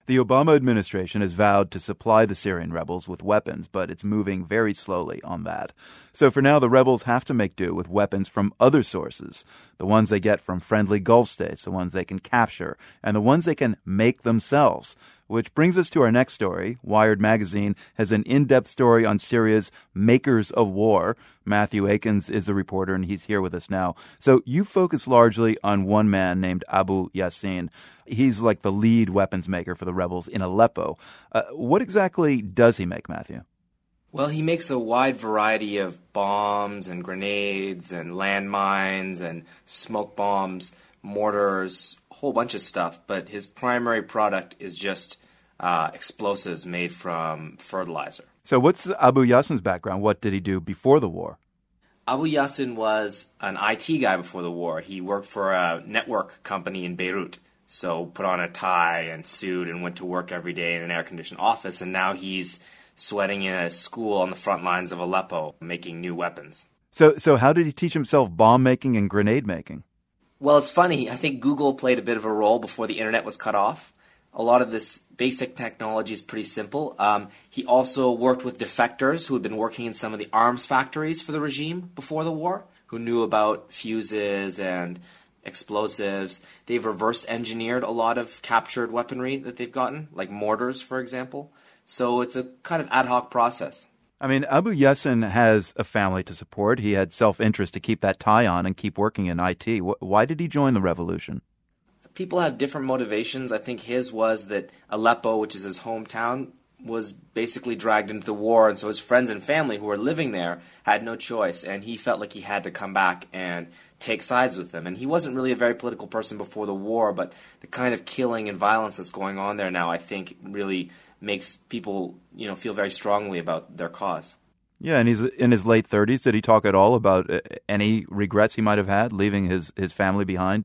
The Obama administration has vowed to supply the Syrian rebels with weapons, but it's moving very slowly on that. So for now, the rebels have to make do with weapons from other sources, the ones they get from friendly Gulf states, the ones they can capture, and the ones they can make themselves. Which brings us to our next story. Wired Magazine has an in-depth story on Syria's makers of war. Matthew Akins is a reporter, and he's here with us now. So you focus largely on one man named Abu Yassin. He's like the lead weapons maker for the rebels in Aleppo. What exactly does he make, Matthew? Well, he makes a wide variety of bombs and grenades and landmines and smoke bombs, mortars, a whole bunch of stuff. But his primary product is just explosives made from fertilizer. So what's Abu Yassin's background? What did he do before the war? Abu Yassin was an IT guy before the war. He worked for a network company in Beirut. So put on a tie and suit and went to work every day in an air-conditioned office. And now he's sweating in a school on the front lines of Aleppo, making new weapons. So how did he teach himself bomb making and grenade making? Well, it's funny. I think Google played a bit of a role before the internet was cut off. A lot of this basic technology is pretty simple. He also worked with defectors who had been working in some of the arms factories for the regime before the war, who knew about fuses and explosives. They've reverse engineered a lot of captured weaponry that they've gotten, like mortars, for example. So it's a kind of ad hoc process. I mean, Abu Yassin has a family to support. He had self-interest to keep that tie on and keep working in IT. Why did he join the revolution? People have different motivations. I think his was that Aleppo, which is his hometown, was basically dragged into the war, and so his friends and family who were living there had no choice, and he felt like he had to come back and take sides with them. And he wasn't really a very political person before the war, but the kind of killing and violence that's going on there now, I think, really makes people, feel very strongly about their cause. Yeah, and he's in his late 30s. Did he talk at all about any regrets he might have had leaving his family behind?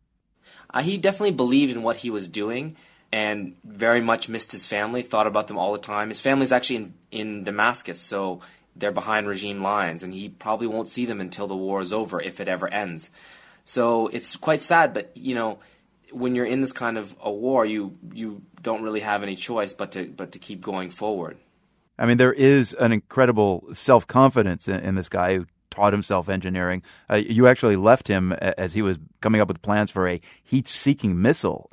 He definitely believed in what he was doing and very much missed his family, thought about them all the time. His family's actually in Damascus, so they're behind regime lines, and he probably won't see them until the war is over, if it ever ends. So it's quite sad, but, when you're in this kind of a war, you don't really have any choice but to keep going forward. I mean, there is an incredible self-confidence in this guy who taught himself engineering. You actually left him as he was coming up with plans for a heat-seeking missile.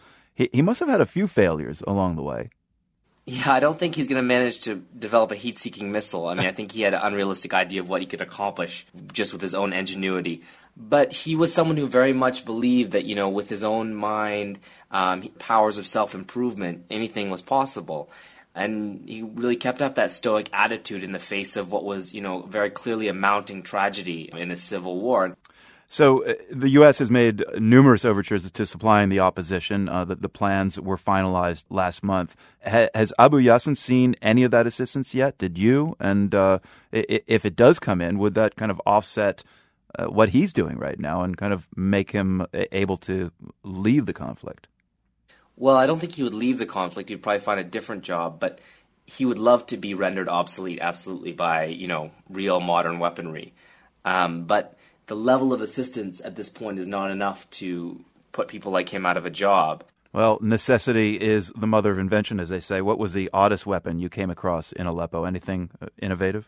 He must have had a few failures along the way. Yeah, I don't think he's going to manage to develop a heat-seeking missile. I mean, I think he had an unrealistic idea of what he could accomplish just with his own ingenuity. But he was someone who very much believed that, with his own mind, powers of self-improvement, anything was possible. And he really kept up that stoic attitude in the face of what was, very clearly a mounting tragedy in a civil war. So the U.S. has made numerous overtures to supplying the opposition. The plans were finalized last month. Has Abu Yassin seen any of that assistance yet? Did you? And if it does come in, would that kind of offset what he's doing right now and kind of make him able to leave the conflict? Well, I don't think he would leave the conflict. He'd probably find a different job, but he would love to be rendered obsolete, absolutely, by, real modern weaponry. But the level of assistance at this point is not enough to put people like him out of a job. Well, necessity is the mother of invention, as they say. What was the oddest weapon you came across in Aleppo? Anything innovative?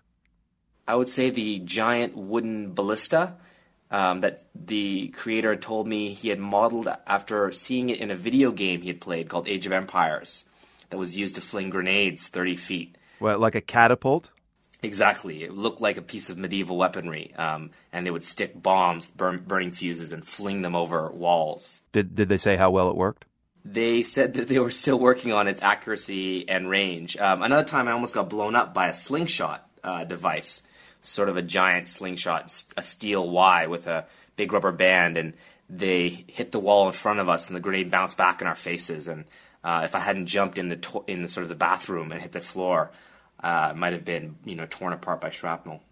I would say the giant wooden ballista that the creator told me he had modeled after seeing it in a video game he had played called Age of Empires that was used to fling grenades 30 feet. Well, like a catapult? Exactly. It looked like a piece of medieval weaponry, and they would stick bombs, burning fuses, and fling them over walls. Did they say how well it worked? They said that they were still working on its accuracy and range. Another time I almost got blown up by a slingshot device, sort of a giant slingshot, a steel Y with a big rubber band, and they hit the wall in front of us, and the grenade bounced back in our faces. And if I hadn't jumped in the sort of the bathroom and hit the floor, it might have been torn apart by shrapnel.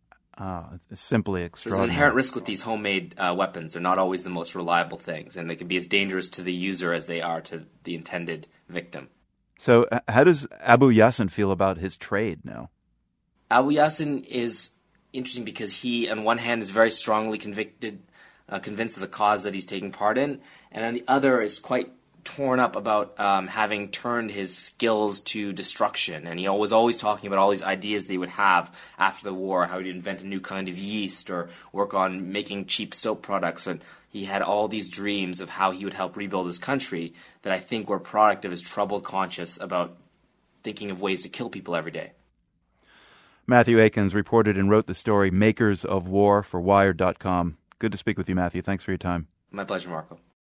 It's simply extraordinary. There's an inherent risk with these homemade weapons. They're not always the most reliable things, and they can be as dangerous to the user as they are to the intended victim. So how does Abu Yassin feel about his trade now? Abu Yassin is interesting because he, on one hand, is very strongly convinced of the cause that he's taking part in, and on the other is quite torn up about having turned his skills to destruction, and he was always talking about all these ideas that he would have after the war, how he'd invent a new kind of yeast or work on making cheap soap products, and he had all these dreams of how he would help rebuild his country that I think were a product of his troubled conscience about thinking of ways to kill people every day. Matthew Akins reported and wrote the story Makers of War for Wired.com. Good to speak with you, Matthew. Thanks for your time. My pleasure, Marco.